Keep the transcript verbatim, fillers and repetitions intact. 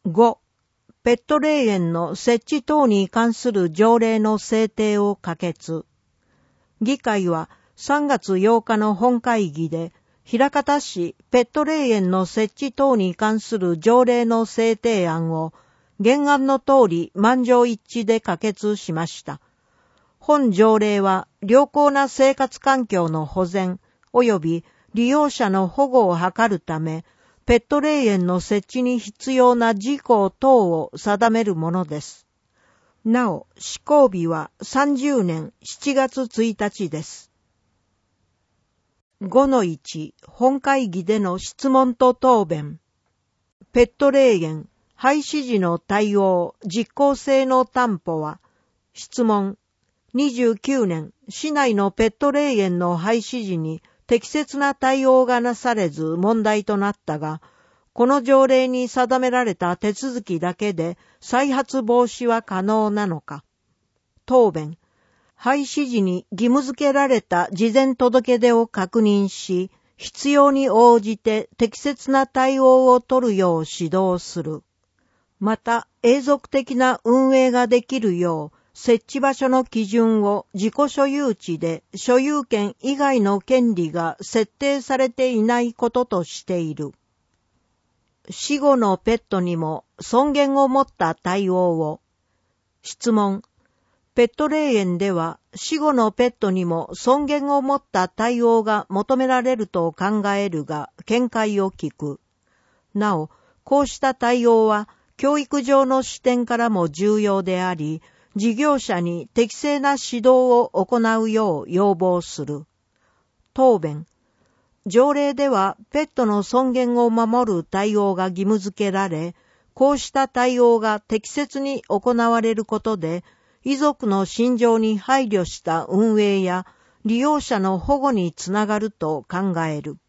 ご、ペット霊園の設置等に関する条例の制定を可決。議会はさんがつようかの本会議で、枚方市ペット霊園の設置等に関する条例の制定案を原案の通り満場一致で可決しました。本条例は良好な生活環境の保全及び利用者の保護を図るため、ペット霊園の設置に必要な事項等を定めるものです。なお、施行日はさんじゅうねんしちがつついたちです。ごのいち、本会議での質問と答弁。ペット霊園、廃止時の対応、実効性の担保は、質問。にじゅうきゅうねん、市内のペット霊園の廃止時に適切な対応がなされず問題となったが、この条例に定められた手続きだけで再発防止は可能なのか。答弁。廃止時に義務付けられた事前届出を確認し、必要に応じて適切な対応を取るよう指導する。また、永続的な運営ができるよう、設置場所の基準を自己所有地で所有権以外の権利が設定されていないこととしている。死後のペットにも尊厳を持った対応を。質問。ペット霊園では死後のペットにも尊厳を持った対応が求められると考えるが見解を聞く。なお、こうした対応は教育上の視点からも重要であり、事業者に適正な指導を行うよう要望する。答弁。条例ではペットの尊厳を守る対応が義務付けられ、こうした対応が適切に行われることで、遺族の心情に配慮した運営や利用者の保護につながると考える。